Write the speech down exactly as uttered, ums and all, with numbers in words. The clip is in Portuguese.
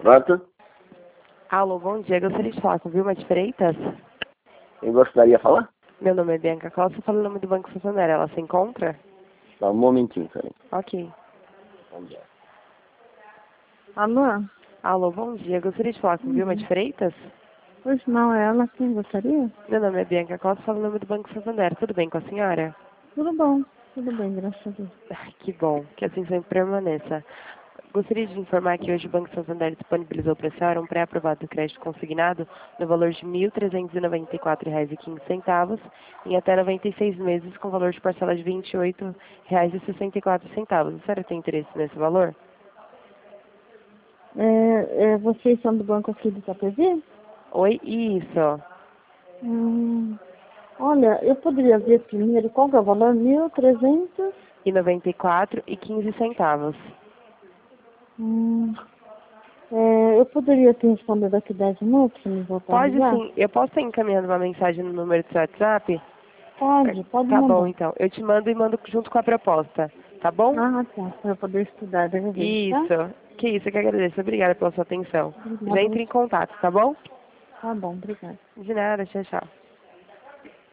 Pronto? Alô, bom dia. Gostaria de falar com Vilma de Freitas? Eu gostaria de falar? Meu nome é Bianca Costa, falo em nome do Banco Santander. Ela se encontra? Só um momentinho, peraí. Ok. Vamos lá. Alô? Alô, bom dia. Gostaria de falar com Vilma de Freitas? Pois não, é ela quem gostaria? Meu nome é Bianca Costa, falo em nome do Banco Santander. Tudo bem com a senhora? Tudo bom, tudo bem, graças a Deus. Ai, que bom, que assim sempre permaneça. Gostaria de informar que hoje o Banco Santander disponibilizou para a senhora um pré-aprovado do crédito consignado no valor de mil trezentos e noventa e quatro reais e quinze centavos em até noventa e seis meses com valor de parcela de vinte e oito reais e sessenta e quatro centavos. A senhora tem interesse nesse valor? É, é, vocês são do banco aqui do Itapevi? Oi, isso. Hum, olha, eu poderia ver primeiro qual que é o valor? Mil trezentos? E noventa e quatro e quinze centavos. Hum, é, eu poderia te responder daqui dez minutos, se me voltar a Pode ligar? sim. Eu posso estar encaminhando uma mensagem no número do seu WhatsApp? Pode, pode Tá mandar. bom, então. Eu te mando e mando junto com a proposta. Tá bom? Ah, tá, para eu poder estudar, deve ver, tá? Isso. Que isso, eu que agradeço. Obrigada pela sua atenção. Já Obrigada. entre em contato, tá bom? Tá bom, obrigada. De nada, tchau, tchau.